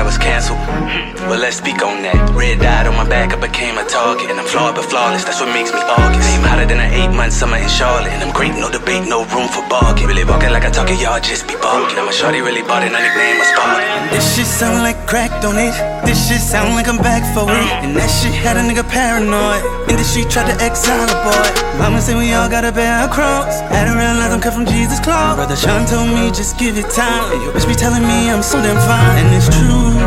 was canceled. Well, let's speak on that. Red dot on my back, I became a target. And I'm flawed but flawless, that's what makes me August. I'm hotter than an 8-month summer in Charlotte. And I'm great, no debate, no room for bargain. Really walking like I talk it, y'all just be barking. I'm a shorty really bought it, no nickname, a spark. This shit sound like crack, don't it? This shit sound like I'm back for it. And that shit had a nigga paranoid. Industry tried to exile a boy. Mama said we all gotta bear our cross. Had to realize I'm cut from Jesus' claw. Brother Sean told me just give it time. And your bitch be telling me I'm so damn fine. And it's true.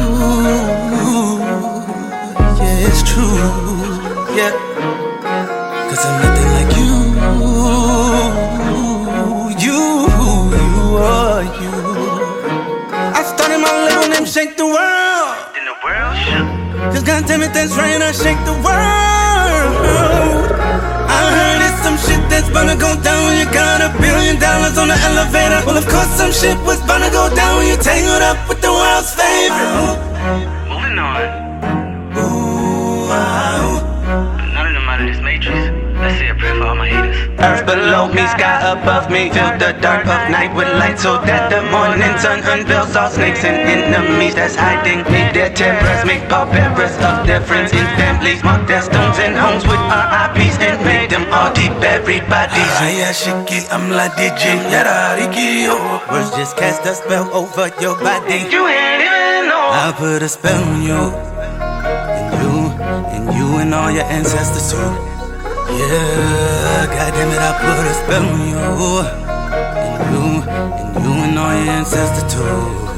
Yeah, it's true. Yeah. Cause I'm nothing like you. You are you. I started my little name, shake the world. In the world, shook. Cause goddammit, that's right, I shake the world. I heard it's some shit that's gonna go down when you got $1 billion on the elevator. Well, of course some shit was gonna go down when you tangled up with the world's favorite. Moving on. Ooh, wow. None of them out of this matrix. Let's say a prayer for all my haters. Earth below me, sky above me. Fill the dark of night with light so that the morning sun unveils all snakes and enemies that's hiding. Need their terrors, make pallbearers of their friends in families. Mark their stones and homes with RIPs and make them all deep buried bodies. I'm la DJ, words just cast a spell over your body. You ain't even know. I put a spell on you, and you and all your ancestors too. Yeah, goddamn it, I put a spell on you, and you and all your ancestors too.